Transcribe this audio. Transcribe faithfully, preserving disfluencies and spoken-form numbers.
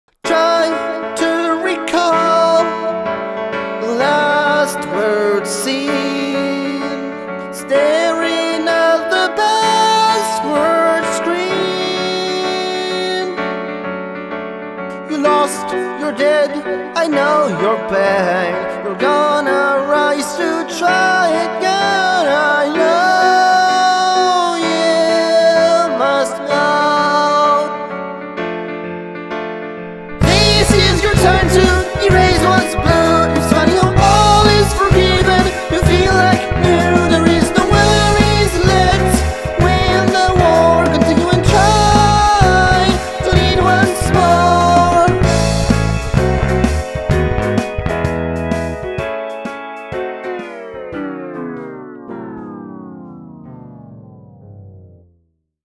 Trying to recall the last word seen, staring at the password screen. You lost, you're dead, I know your pain. You're gonna rise to try again, I know you must know. This is your time to